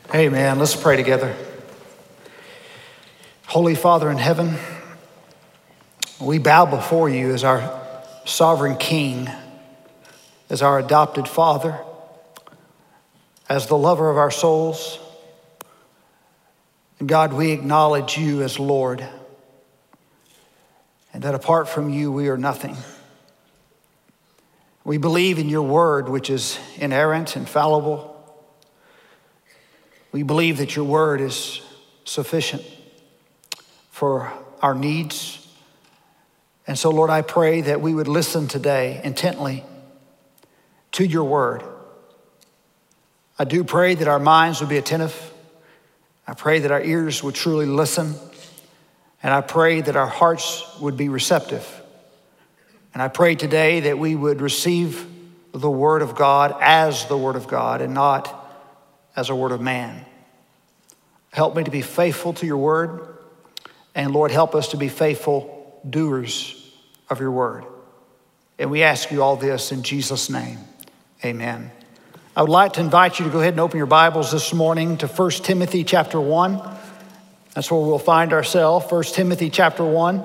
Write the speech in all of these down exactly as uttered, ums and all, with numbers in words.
Amen. Let's pray together. Holy Father in heaven, we bow before you as our sovereign King, as our adopted Father, as the lover of our souls. And God, we acknowledge you as Lord, and that apart from you, we are nothing. We believe in your word, which is inerrant, infallible. We believe that your word is sufficient for our needs. And so, Lord, I pray that we would listen today intently to your word. I do pray that our minds would be attentive. I pray that our ears would truly listen. And I pray that our hearts would be receptive. And I pray today that we would receive the word of God as the word of God and not as a word of man. Help me to be faithful to your word. And Lord, help us to be faithful doers of your word. And we ask you all this in Jesus' name. Amen. I would like to invite you to go ahead and open your Bibles this morning to First Timothy chapter one. That's where we'll find ourselves, First Timothy chapter one.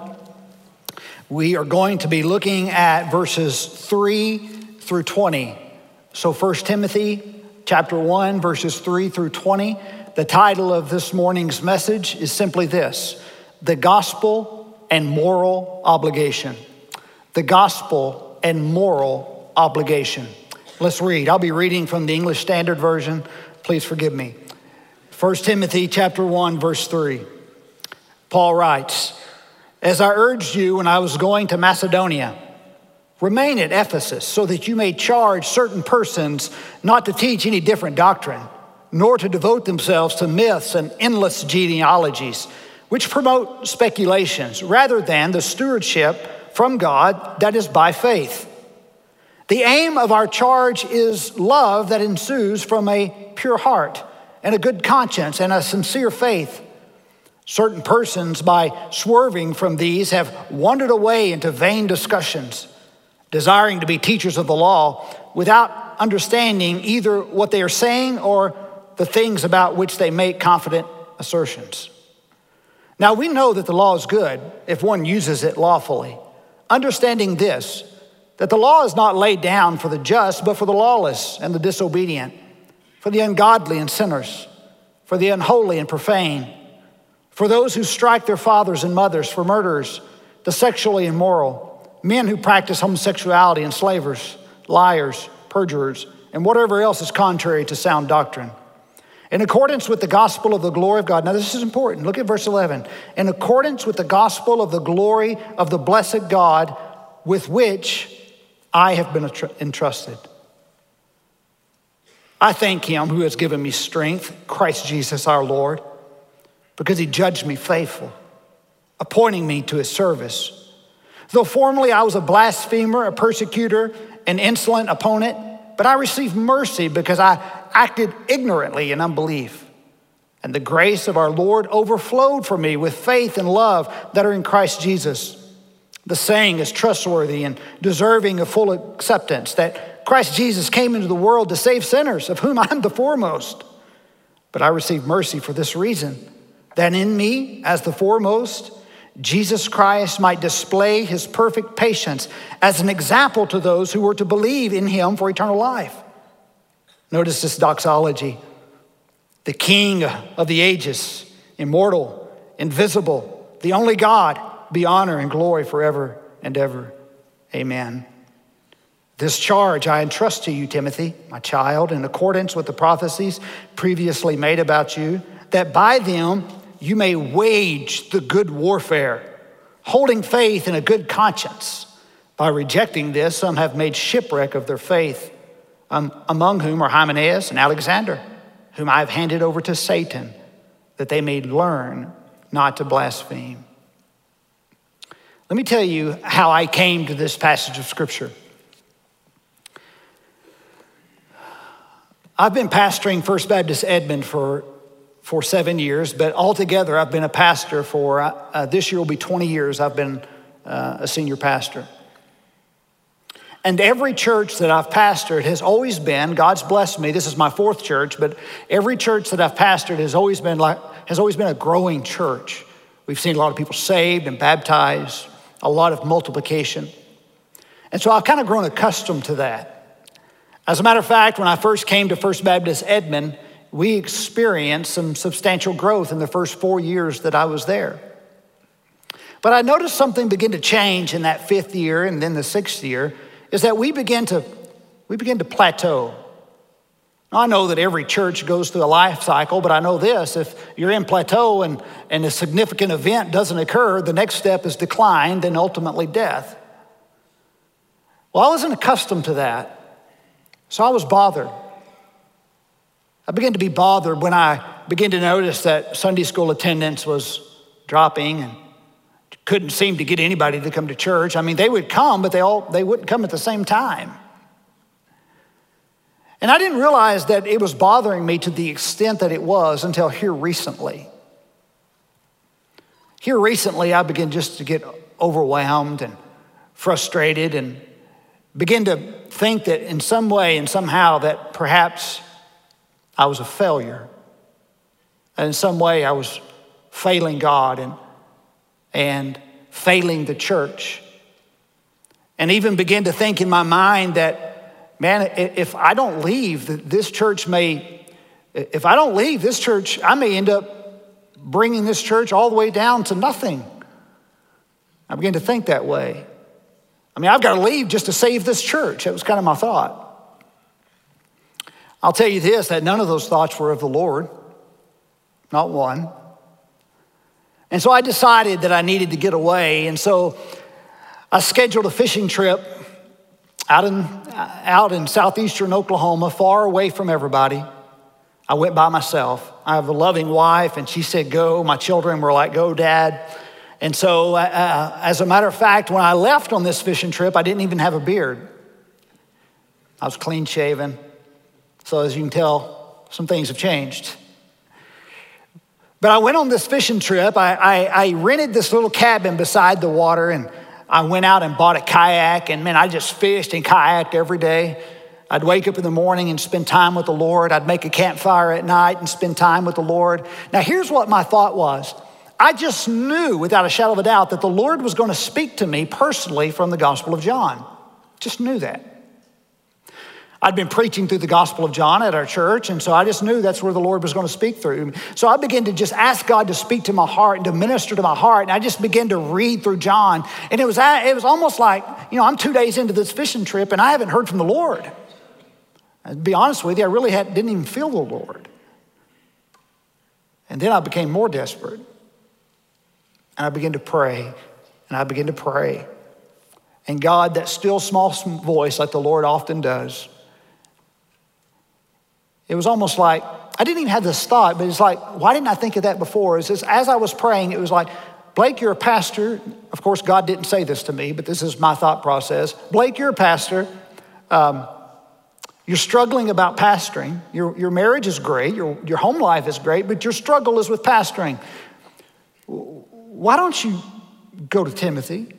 We are going to be looking at verses three through twenty. So First Timothy chapter one, verses three through twenty. The title of this morning's message is simply this: The Gospel and Moral Obligation. The Gospel and Moral Obligation. Let's read. I'll be reading from the English Standard Version. Please forgive me. First Timothy chapter one, verse three. Paul writes, "As I urged you when I was going to Macedonia, remain at Ephesus so that you may charge certain persons not to teach any different doctrine, nor to devote themselves to myths and endless genealogies, which promote speculations, rather than the stewardship from God that is by faith. The aim of our charge is love that ensues from a pure heart and a good conscience and a sincere faith. Certain persons, by swerving from these, have wandered away into vain discussions, desiring to be teachers of the law without understanding either what they are saying or the things about which they make confident assertions. Now we know that the law is good if one uses it lawfully, understanding this, that the law is not laid down for the just, but for the lawless and the disobedient, for the ungodly and sinners, for the unholy and profane, for those who strike their fathers and mothers, for murderers, the sexually immoral, men who practice homosexuality, enslavers, liars, perjurers, and whatever else is contrary to sound doctrine. In accordance with the gospel of the glory of God." Now this is important. Look at verse eleven. "In accordance with the gospel of the glory of the blessed God, with which I have been entrusted. I thank him who has given me strength, Christ Jesus our Lord, because he judged me faithful, appointing me to his service. Though formerly I was a blasphemer, a persecutor, an insolent opponent, but I received mercy because I acted ignorantly in unbelief. And the grace of our Lord overflowed for me with faith and love that are in Christ Jesus. The saying is trustworthy and deserving of full acceptance, that Christ Jesus came into the world to save sinners, of whom I'm the foremost. But I received mercy for this reason, that in me, as the foremost, Jesus Christ might display his perfect patience as an example to those who were to believe in him for eternal life." Notice this doxology. "The King of the ages, immortal, invisible, the only God, be honor and glory forever and ever. Amen. This charge I entrust to you, Timothy, my child, in accordance with the prophecies previously made about you, that by them you may wage the good warfare, holding faith and a good conscience. By rejecting this, some have made shipwreck of their faith, um, among whom are Hymenaeus and Alexander, whom I have handed over to Satan, that they may learn not to blaspheme." Let me tell you how I came to this passage of scripture. I've been pastoring First Baptist Edmond for, for seven years, but altogether I've been a pastor for, uh, this year will be twenty years I've been uh, a senior pastor. And every church that I've pastored has always been, God's blessed me, this is my fourth church, but every church that I've pastored has always been like, has always been a growing church. We've seen a lot of people saved and baptized, a lot of multiplication. And so I've kind of grown accustomed to that. As a matter of fact, when I first came to First Baptist Edmond, we experienced some substantial growth in the first four years that I was there. But I noticed something begin to change in that fifth year and then the sixth year, is that we begin to, we begin to plateau. Now, I know that every church goes through a life cycle, but I know this, if you're in plateau and, and a significant event doesn't occur, the next step is decline, then ultimately death. Well, I wasn't accustomed to that, so I was bothered. I began to be bothered when I began to notice that Sunday school attendance was dropping and couldn't seem to get anybody to come to church. I mean, they would come, but they all they wouldn't come at the same time. And I didn't realize that it was bothering me to the extent that it was until here recently. Here recently, I began just to get overwhelmed and frustrated and begin to think that in some way and somehow that perhaps I was a failure. And in some way I was failing God and and failing the church. And even begin to think in my mind that, man, if I don't leave, this church may, if I don't leave this church, I may end up bringing this church all the way down to nothing. I began to think that way. I mean, I've got to leave just to save this church. That was kind of my thought. I'll tell you this, that none of those thoughts were of the Lord, not one. And so I decided that I needed to get away. And so I scheduled a fishing trip out in, out in southeastern Oklahoma, far away from everybody. I went by myself. I have a loving wife, and she said, go. My children were like, go, Dad. And so uh, as a matter of fact, when I left on this fishing trip, I didn't even have a beard. I was clean shaven. So as you can tell, some things have changed. But I went on this fishing trip. I, I, I rented this little cabin beside the water, and I went out and bought a kayak, and man, I just fished and kayaked every day. I'd wake up in the morning and spend time with the Lord. I'd make a campfire at night and spend time with the Lord. Now, here's what my thought was. I just knew without a shadow of a doubt that the Lord was going to speak to me personally from the Gospel of John. Just knew that. I'd been preaching through the Gospel of John at our church, and so I just knew that's where the Lord was going to speak through. So I began to just ask God to speak to my heart and to minister to my heart, and I just began to read through John. And it was it was almost like, you know, I'm two days into this fishing trip, and I haven't heard from the Lord. And to be honest with you, I really had, didn't even feel the Lord. And then I became more desperate. And I began to pray, and I began to pray. And God, that still small voice, like the Lord often does, it was almost like, I didn't even have this thought, but it's like, why didn't I think of that before? It's just, as I was praying, it was like, Blake, you're a pastor. Of course, God didn't say this to me, but this is my thought process. Blake, you're a pastor. Um, you're struggling about pastoring. Your, your marriage is great. Your, your home life is great, but your struggle is with pastoring. Why don't you go to Timothy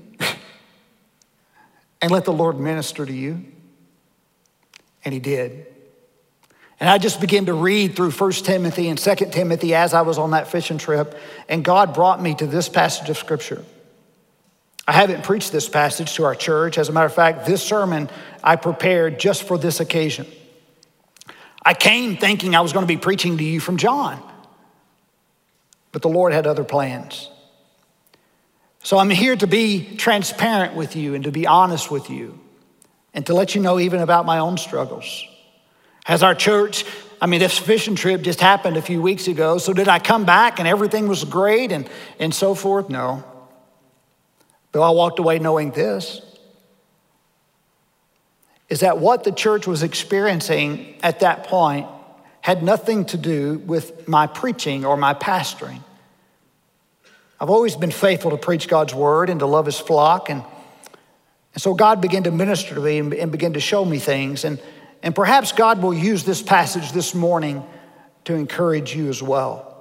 and let the Lord minister to you? And he did. And I just began to read through First Timothy and Second Timothy as I was on that fishing trip, and God brought me to this passage of Scripture. I haven't preached this passage to our church. As a matter of fact, this sermon I prepared just for this occasion. I came thinking I was going to be preaching to you from John, but the Lord had other plans. So I'm here to be transparent with you and to be honest with you and to let you know even about my own struggles. Has our church, I mean, this fishing trip just happened a few weeks ago, so did I come back and everything was great and, and so forth? No. But I walked away knowing this, is that what the church was experiencing at that point had nothing to do with my preaching or my pastoring. I've always been faithful to preach God's word and to love his flock, and, and so God began to minister to me and, and began to show me things, and And perhaps God will use this passage this morning to encourage you as well.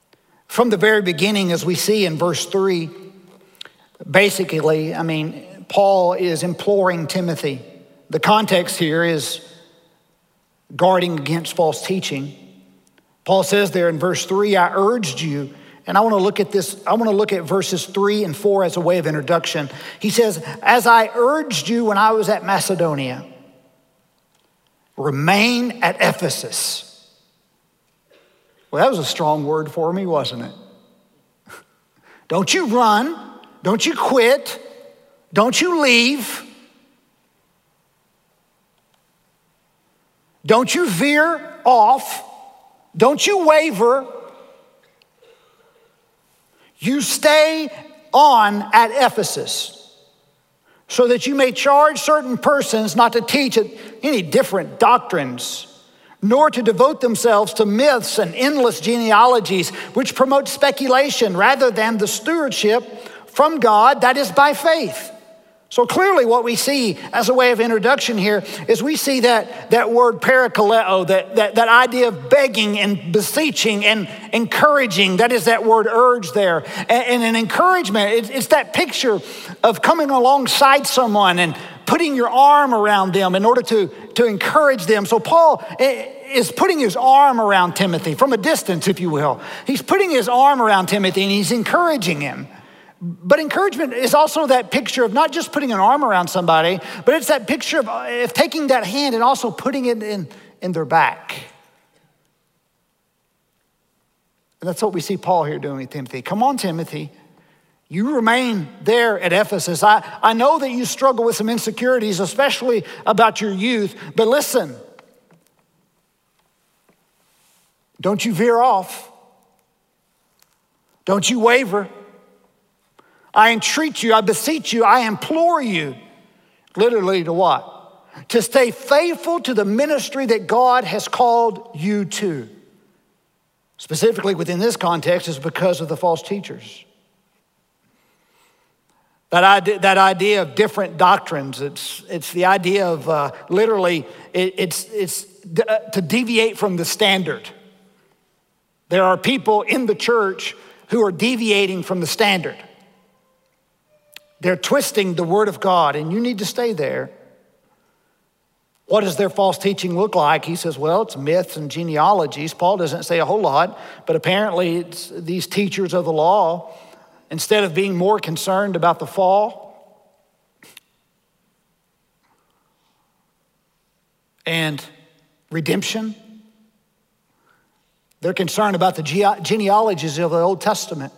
From the very beginning, as we see in verse three, basically, I mean, Paul is imploring Timothy. The context here is guarding against false teaching. Paul says there in verse three, I urged you, and I want to look at this, I want to look at verses three and four as a way of introduction. He says, as I urged you when I was at Macedonia, remain at Ephesus. Well, that was a strong word for me, wasn't it? Don't you run, don't you quit, don't you leave. Don't you veer off. Don't you waver. You stay on at Ephesus so that you may charge certain persons not to teach any different doctrines, nor to devote themselves to myths and endless genealogies which promote speculation rather than the stewardship from God that is by faith. So clearly what we see as a way of introduction here is we see that, that word parakaleo, that, that, that idea of begging and beseeching and encouraging. That is that word urge there. And, and an encouragement, it's, it's that picture of coming alongside someone and putting your arm around them in order to, to encourage them. So Paul is putting his arm around Timothy from a distance, if you will. He's putting his arm around Timothy and he's encouraging him. But encouragement is also that picture of not just putting an arm around somebody, but it's that picture of, of taking that hand and also putting it in, in their back. And that's what we see Paul here doing with Timothy. Come on, Timothy. You remain there at Ephesus. I, I know that you struggle with some insecurities, especially about your youth, but listen. Don't you veer off. Don't you waver. I entreat you, I beseech you, I implore you, literally to what? To stay faithful to the ministry that God has called you to. Specifically within this context is because of the false teachers. That idea, that idea of different doctrines, it's, it's the idea of uh, literally, it, it's, it's to deviate from the standard. There are people in the church who are deviating from the standard. They're twisting the word of God, and you need to stay there. What does their false teaching look like? He says, well, it's myths and genealogies. Paul doesn't say a whole lot, but apparently it's these teachers of the law, instead of being more concerned about the fall and redemption, they're concerned about the genealogies of the Old Testament.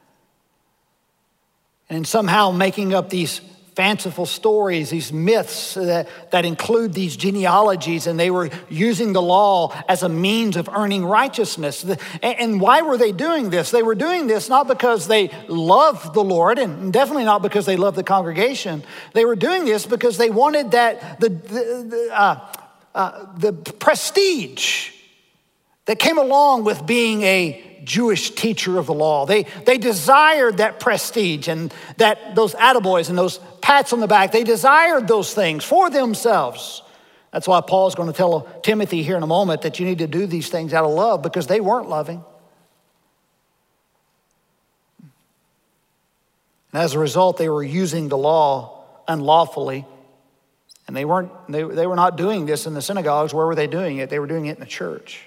And somehow making up these fanciful stories, these myths that, that include these genealogies, and they were using the law as a means of earning righteousness. And why were they doing this? They were doing this not because they loved the Lord, and definitely not because they loved the congregation. They were doing this because they wanted that the, the, the, uh, uh, the prestige that came along with being a Jewish teacher of the law. They, they desired that prestige and that those attaboys and those pats on the back. They desired those things for themselves. That's why Paul's going to tell Timothy here in a moment that you need to do these things out of love, because they weren't loving. And as a result, they were using the law unlawfully. And they weren't, they, they were not doing this in the synagogues. Where were they doing it? They were doing it in the church.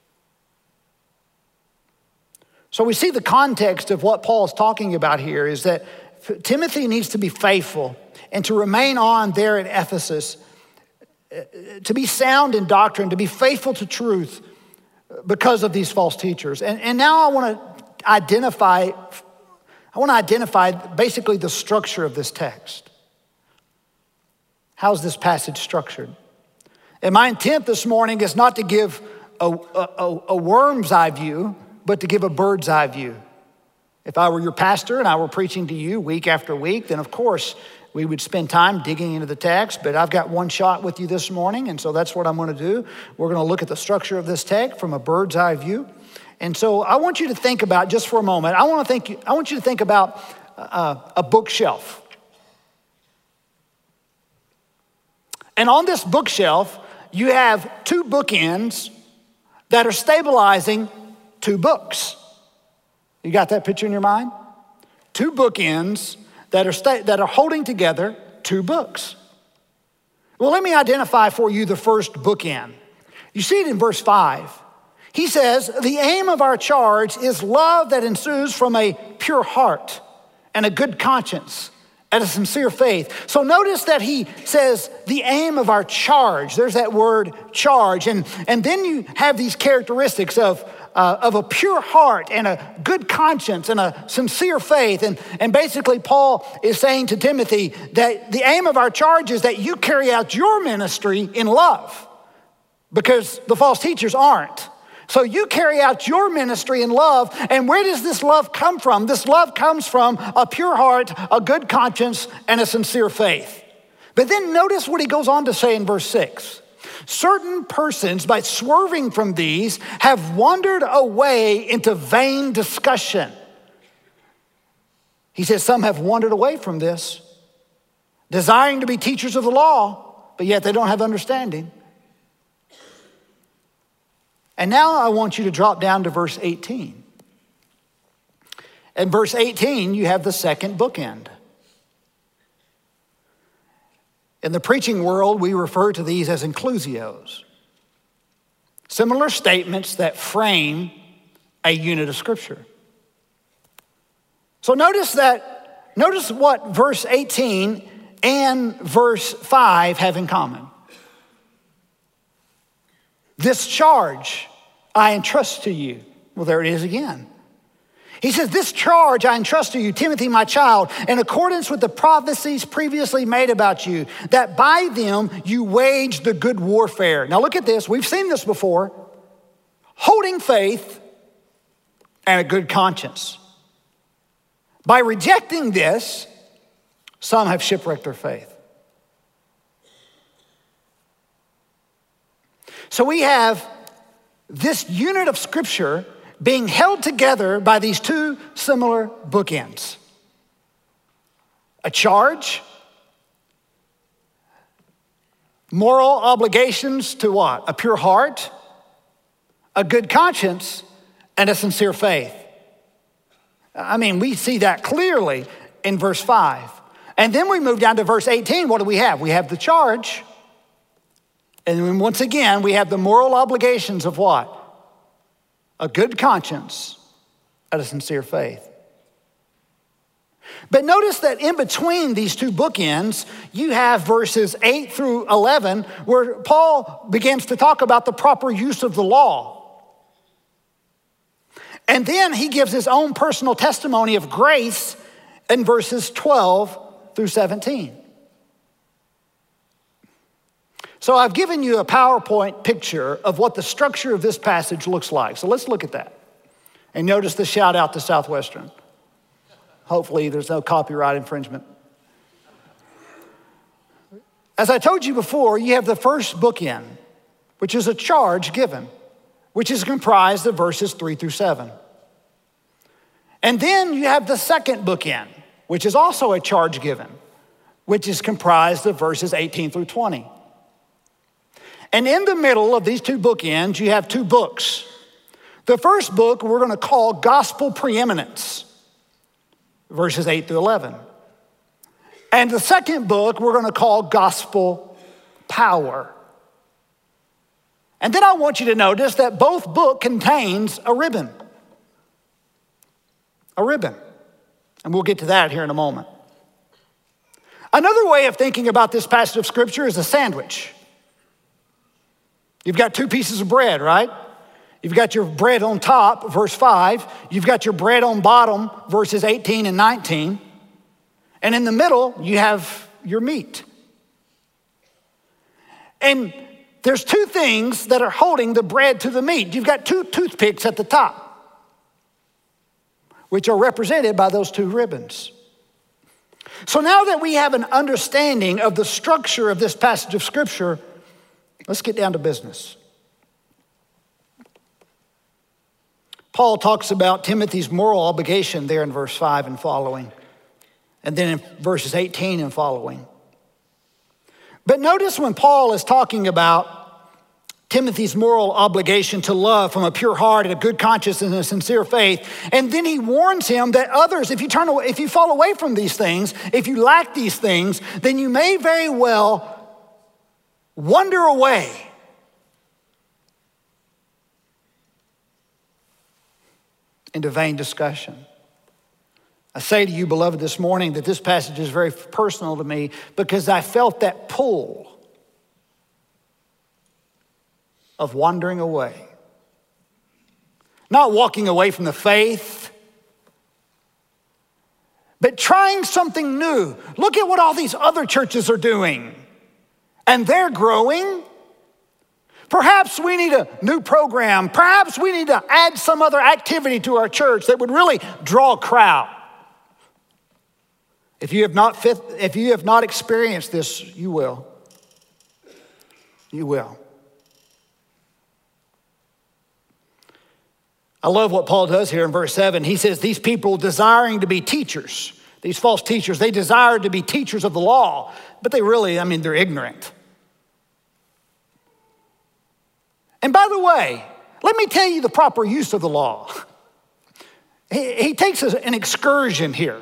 So we see the context of what Paul is talking about here is that Timothy needs to be faithful and to remain on there at Ephesus, to be sound in doctrine, to be faithful to truth because of these false teachers. And, and now I want to identify, I want to identify basically the structure of this text. How's this passage structured? And my intent this morning is not to give a, a, a worm's eye view, but to give a bird's eye view. If I were your pastor and I were preaching to you week after week, then of course we would spend time digging into the text, but I've got one shot with you this morning, and so that's what I'm going to do. We're going to look at the structure of this text from a bird's eye view. And so I want you to think about, just for a moment, I want to think. I want you to think about uh, a bookshelf. And on this bookshelf, you have two bookends that are stabilizing two books. You got that picture in your mind? Two bookends that are sta- that are holding together two books. Well, let me identify for you the first bookend. You see it in verse five. He says, the aim of our charge is love that ensues from a pure heart and a good conscience and a sincere faith. So notice that he says the aim of our charge. There's that word charge. And, and then you have these characteristics of, uh, of a pure heart and a good conscience and a sincere faith. And, and basically Paul is saying to Timothy that the aim of our charge is that you carry out your ministry in love, because the false teachers aren't. So you carry out your ministry in love. And where does this love come from? This love comes from a pure heart, a good conscience, and a sincere faith. But then notice what he goes on to say in verse six. Certain persons, by swerving from these, have wandered away into vain discussion. He says some have wandered away from this, desiring to be teachers of the law, but yet they don't have understanding. And now I want you to drop down to verse eighteen. In verse eighteen, you have the second bookend. In the preaching world, we refer to these as inclusios. Similar statements that frame a unit of Scripture. So notice that, notice what verse eighteen and verse five have in common. This charge I entrust to you. Well, there it is again. He says, this charge I entrust to you, Timothy, my child, in accordance with the prophecies previously made about you, that by them you wage the good warfare. Now look at this. We've seen this before. Holding faith and a good conscience. By rejecting this, some have shipwrecked their faith. So we have this unit of Scripture being held together by these two similar bookends. A charge, moral obligations to what? A pure heart, a good conscience, and a sincere faith. I mean, we see that clearly in verse five. And then we move down to verse eighteen. What do we have? We have the charge. And then once again, we have the moral obligations of what? A good conscience and a sincere faith. But notice that in between these two bookends, you have verses eight through eleven, where Paul begins to talk about the proper use of the law. And then he gives his own personal testimony of grace in verses twelve through seventeen. So I've given you a PowerPoint picture of what the structure of this passage looks like. So let's look at that. And notice the shout out to Southwestern. Hopefully there's no copyright infringement. As I told you before, you have the first bookend, which is a charge given, which is comprised of verses three through seven. And then you have the second bookend, which is also a charge given, which is comprised of verses eighteen through twenty. And in the middle of these two bookends, you have two books. The first book we're going to call Gospel Preeminence, verses eight through eleven. And the second book we're going to call Gospel Power. And then I want you to notice that both book contains a ribbon. A ribbon. And we'll get to that here in a moment. Another way of thinking about this passage of Scripture is a sandwich. You've got two pieces of bread, right? You've got your bread on top, verse five. You've got your bread on bottom, verses eighteen and nineteen. And in the middle, you have your meat. And there's two things that are holding the bread to the meat. You've got two toothpicks at the top, which are represented by those two ribbons. So now that we have an understanding of the structure of this passage of Scripture, let's get down to business. Paul talks about Timothy's moral obligation there in verse five and following, and then in verses eighteen and following. But notice when Paul is talking about Timothy's moral obligation to love from a pure heart and a good conscience and a sincere faith. And then he warns him that others, if you turn away, if you fall away from these things, if you lack these things, then you may very well wander away. Into vain discussion. I say to you, beloved, this morning that this passage is very personal to me because I felt that pull of wandering away. Not walking away from the faith, but trying something new. Look at what all these other churches are doing, and they're growing. Perhaps we need a new program. Perhaps we need to add some other activity to our church that would really draw a crowd. If you have not fit, if you have not experienced this, you will. You will. I love what Paul does here in verse seven. He says, these people desiring to be teachers, these false teachers, they desire to be teachers of the law, but they really, I mean, they're ignorant. And by the way, let me tell you the proper use of the law. He, he takes an excursion here.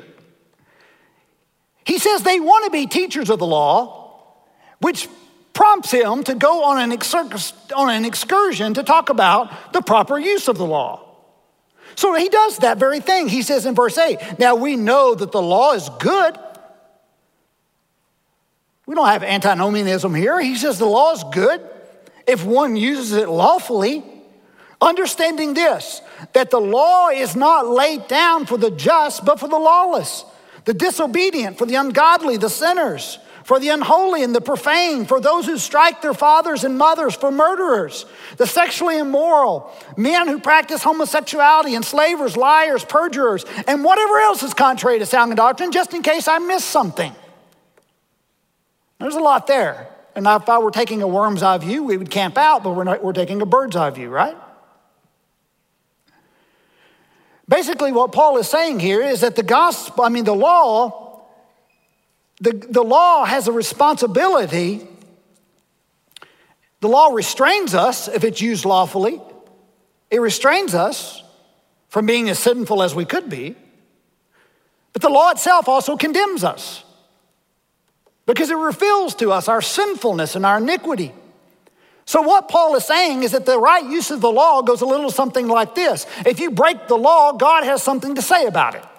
He says they want to be teachers of the law, which prompts him to go on an, excur- on an excursion to talk about the proper use of the law. So he does that very thing. He says in verse eight, now we know that the law is good. We don't have antinomianism here. He says the law is good if one uses it lawfully, understanding this, that the law is not laid down for the just, but for the lawless, the disobedient, for the ungodly, the sinners, for the unholy and the profane, for those who strike their fathers and mothers, for murderers, the sexually immoral, men who practice homosexuality, enslavers, liars, perjurers, and whatever else is contrary to sound doctrine, just in case I missed something. There's a lot there. And if I were taking a worm's eye view, we would camp out, but we're not, we're taking a bird's eye view, right? Basically, what Paul is saying here is that the gospel, I mean, the law, the, the law has a responsibility. The law restrains us if it's used lawfully. It restrains us from being as sinful as we could be. But the law itself also condemns us, because it reveals to us our sinfulness and our iniquity. So what Paul is saying is that the right use of the law goes a little something like this. If you break the law, God has something to say about it.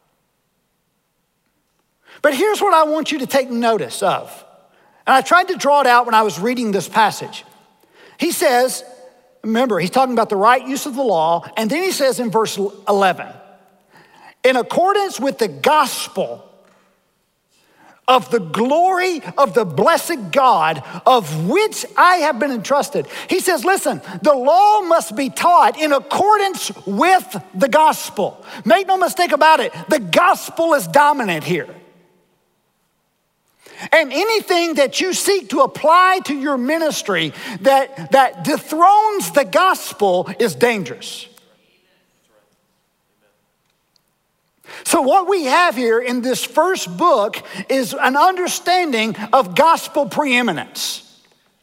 But here's what I want you to take notice of. And I tried to draw it out when I was reading this passage. He says, remember, he's talking about the right use of the law. And then he says in verse eleven, in accordance with the gospel of the glory of the blessed God, of which I have been entrusted. He says, listen, the law must be taught in accordance with the gospel. Make no mistake about it, the gospel is dominant here. And anything that you seek to apply to your ministry that, that dethrones the gospel is dangerous. So what we have here in this first book is an understanding of gospel preeminence.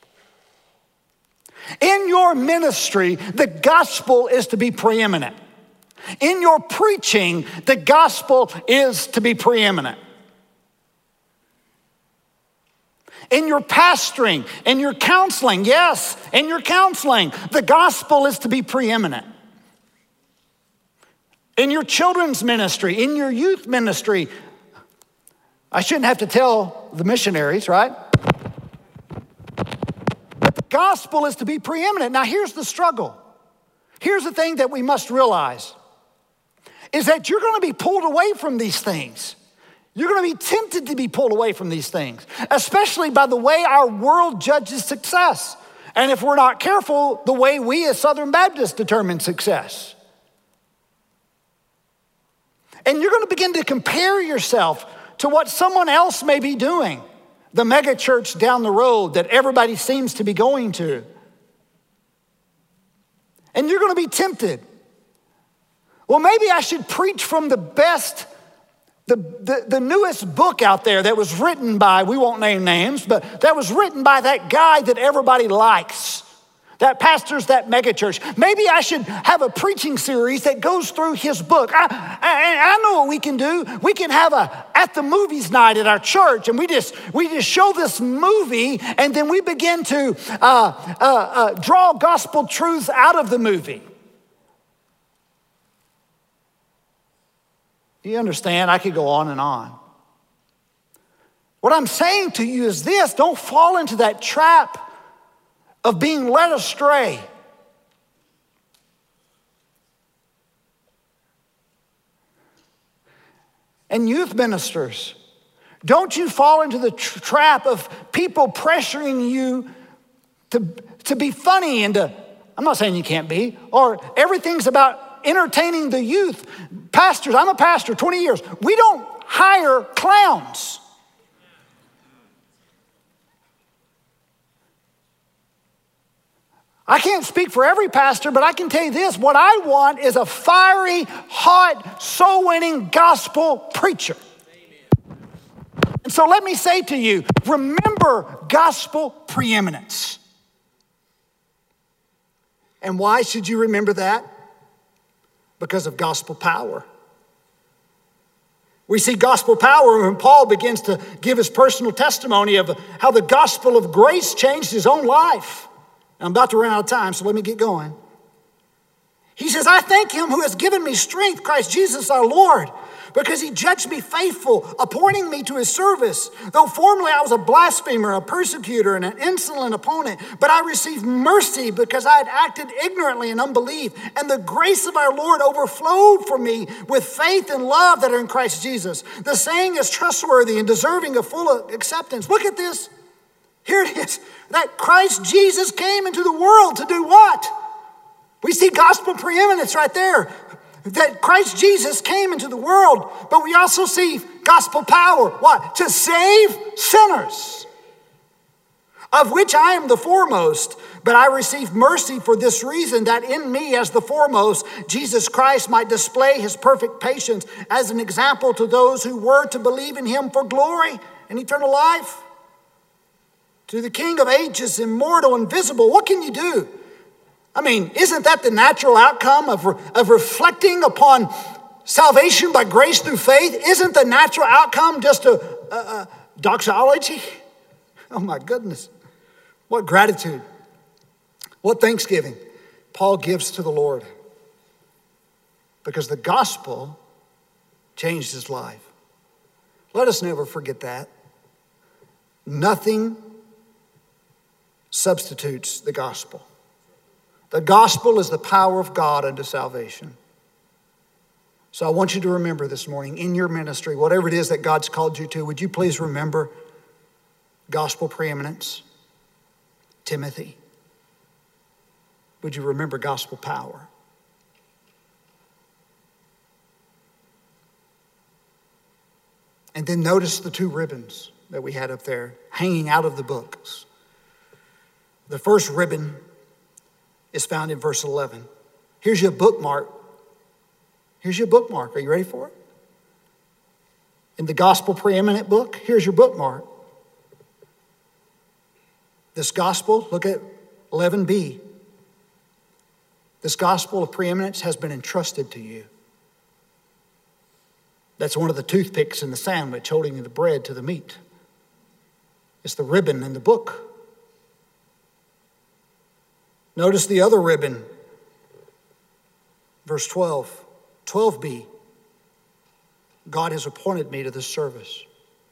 In your ministry, the gospel is to be preeminent. In your preaching, the gospel is to be preeminent. In your pastoring, in your counseling, yes, in your counseling, the gospel is to be preeminent. In your children's ministry, in your youth ministry, I shouldn't have to tell the missionaries, right? But the gospel is to be preeminent. Now here's the struggle. Here's the thing that we must realize, is that you're going to be pulled away from these things. You're going to be tempted to be pulled away from these things, especially by the way our world judges success. And if we're not careful, the way we as Southern Baptists determine success. And you're going to begin to compare yourself to what someone else may be doing. The mega church down the road that everybody seems to be going to. And you're going to be tempted. Well, maybe I should preach from the best, the, the, the newest book out there that was written by, we won't name names, but that was written by that guy that everybody likes. that pastors that megachurch. Maybe I should have a preaching series that goes through his book. I, I, I know what we can do. We can have a at the movies night at our church, and we just we just show this movie, and then we begin to uh, uh, uh, draw gospel truths out of the movie. You understand? I could go on and on. What I'm saying to you is this: don't fall into that trap of being led astray. And youth ministers, don't you fall into the tr- trap of people pressuring you to, to be funny and to, I'm not saying you can't be, or everything's about entertaining the youth. Pastors, I'm a pastor, twenty years. We don't hire clowns. I can't speak for every pastor, but I can tell you this: what I want is a fiery, hot, soul-winning gospel preacher. Amen. And so let me say to you, remember gospel preeminence. And why should you remember that? Because of gospel power. We see gospel power when Paul begins to give his personal testimony of how the gospel of grace changed his own life. I'm about to run out of time, so let me get going. He says, I thank him who has given me strength, Christ Jesus our Lord, because he judged me faithful, appointing me to his service. Though formerly I was a blasphemer, a persecutor, and an insolent opponent, but I received mercy because I had acted ignorantly in unbelief. And the grace of our Lord overflowed for me with faith and love that are in Christ Jesus. The saying is trustworthy and deserving of full acceptance. Look at this. Here it is, that Christ Jesus came into the world to do what? We see gospel preeminence right there. That Christ Jesus came into the world, but we also see gospel power. What? To save sinners, of which I am the foremost. But I received mercy for this reason, that in me as the foremost, Jesus Christ might display his perfect patience as an example to those who were to believe in him for glory and eternal life. To the King of ages, immortal, invisible, what can you do? I mean, isn't that the natural outcome of, of reflecting upon salvation by grace through faith? Isn't the natural outcome just a, a, a doxology? Oh my goodness. What gratitude. What thanksgiving Paul gives to the Lord. Because the gospel changed his life. Let us never forget that. Nothing substitutes the gospel. The gospel is the power of God unto salvation. So I want you to remember this morning in your ministry, whatever it is that God's called you to, would you please remember gospel preeminence? Timothy, would you remember gospel power? And then notice the two ribbons that we had up there hanging out of the books. The first ribbon is found in verse eleven. Here's your bookmark. Here's your bookmark. Are you ready for it? In the gospel preeminent book, here's your bookmark. This gospel, look at eleven b. This gospel of preeminence has been entrusted to you. That's one of the toothpicks in the sandwich holding the bread to the meat. It's the ribbon in the book. Notice the other ribbon, verse twelve, twelve b. God has appointed me to this service.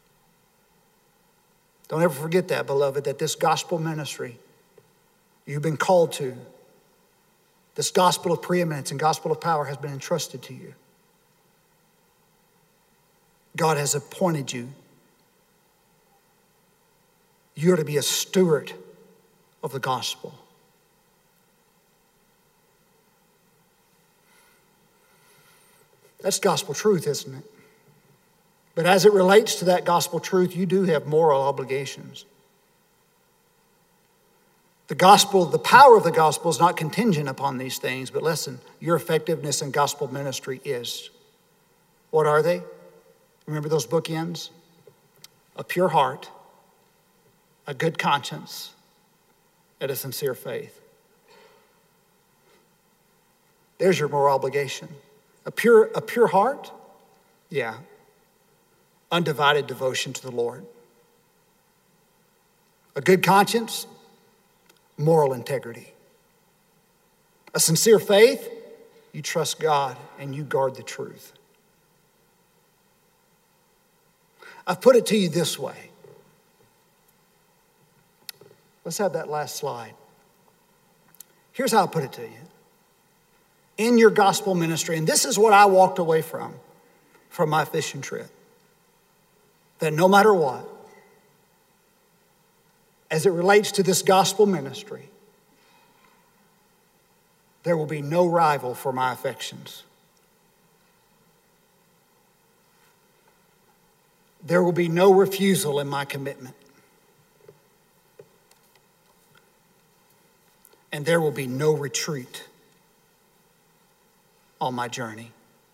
Don't ever forget that, beloved, that this gospel ministry you've been called to, this gospel of preeminence and gospel of power has been entrusted to you. God has appointed you. You're to be a steward of the gospel. That's gospel truth, isn't it? But as it relates to that gospel truth, you do have moral obligations. The gospel, the power of the gospel is not contingent upon these things, but listen, your effectiveness in gospel ministry is. What are they? Remember those bookends? A pure heart, a good conscience, and a sincere faith. There's your moral obligation. A pure, a pure heart? Yeah. Undivided devotion to the Lord. A good conscience? Moral integrity. A sincere faith? You trust God and you guard the truth. I've put it to you this way. Let's have that last slide. Here's how I put it to you. In your gospel ministry, and this is what I walked away from, from my fishing trip, that no matter what, as it relates to this gospel ministry, there will be no rival for my affections. There will be no refusal in my commitment. And there will be no retreat on my journey.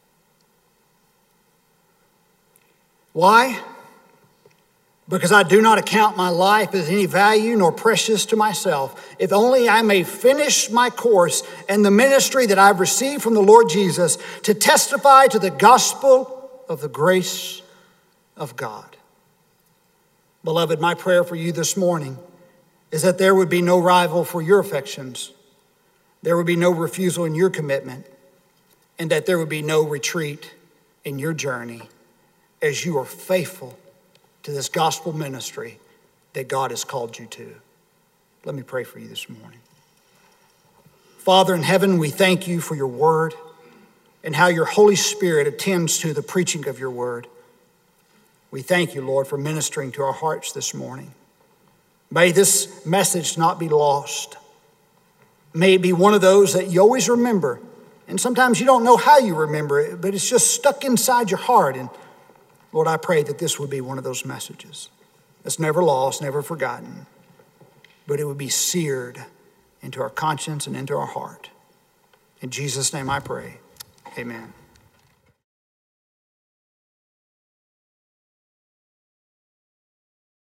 Why? Because I do not account my life as any value nor precious to myself, if only I may finish my course and the ministry that I've received from the Lord Jesus to testify to the gospel of the grace of God. Beloved, my prayer for you this morning is that there would be no rival for your affections, there would be no refusal in your commitment, and that there would be no retreat in your journey as you are faithful to this gospel ministry that God has called you to. Let me pray for you this morning. Father in heaven, we thank you for your word and how your Holy Spirit attends to the preaching of your word. We thank you, Lord, for ministering to our hearts this morning. May this message not be lost. May it be one of those that you always remember. And sometimes you don't know how you remember it, but it's just stuck inside your heart. And Lord, I pray that this would be one of those messages that's never lost, never forgotten, but it would be seared into our conscience and into our heart. In Jesus' name I pray, amen.